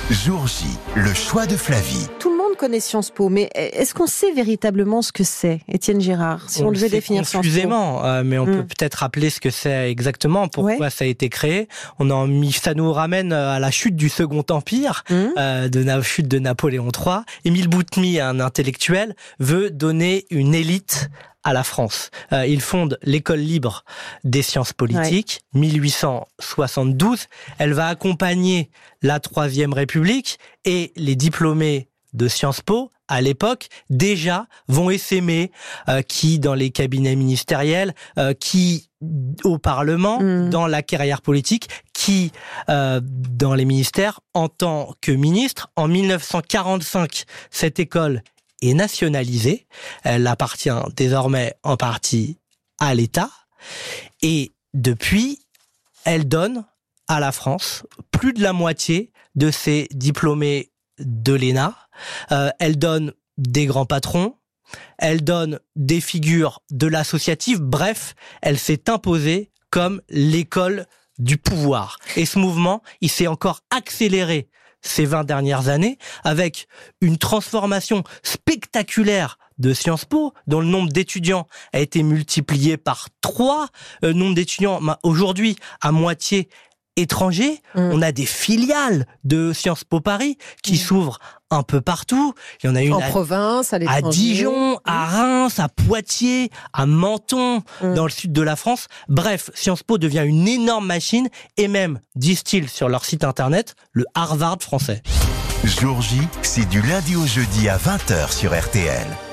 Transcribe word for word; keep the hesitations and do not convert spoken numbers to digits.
Jour J, le choix de Flavie. Tout le monde connaît Sciences Po, mais est-ce qu'on sait véritablement ce que c'est, Étienne Girard, si on, on devait définir Sciences Po? Confusément, euh, mais on mmh. peut peut-être rappeler ce que c'est exactement, pourquoi ouais. ça a été créé. On en mis, ça nous ramène à la chute du Second Empire, mmh. euh, de la chute de Napoléon trois. Émile Boutmy, un intellectuel, veut donner une élite à la France. Euh, il fonde l'École libre des sciences politiques, ouais. mille huit cent soixante-douze. Elle va accompagner la Troisième République et les diplômés de Sciences Po, à l'époque, déjà vont essaimer euh, qui dans les cabinets ministériels, euh, qui au Parlement, mmh. dans la carrière politique, qui euh, dans les ministères en tant que ministre. En mille neuf cent quarante-cinq, cette école est nationalisée. Elle appartient désormais en partie à l'État. Et depuis, elle donne à la France plus de la moitié de ses diplômés de l'E N A. Euh, elle donne des grands patrons. Elle donne des figures de l'associatif. Bref, elle s'est imposée comme l'école du pouvoir. Et ce mouvement, il s'est encore accéléré ces vingt dernières années, avec une transformation spectaculaire de Sciences Po, dont le nombre d'étudiants a été multiplié par trois, le nombre d'étudiants aujourd'hui à moitié étrangers. Mmh. On a des filiales de Sciences Po Paris qui mmh. s'ouvrent un peu partout. Il y en a une en à, province, à l'étranger, à Dijon, mmh. à Reims, à Poitiers, à Menton, mmh. dans le sud de la France. Bref, Sciences Po devient une énorme machine et même, disent-ils sur leur site internet, le Harvard français. Jour J, c'est du lundi au jeudi à vingt heures sur R T L.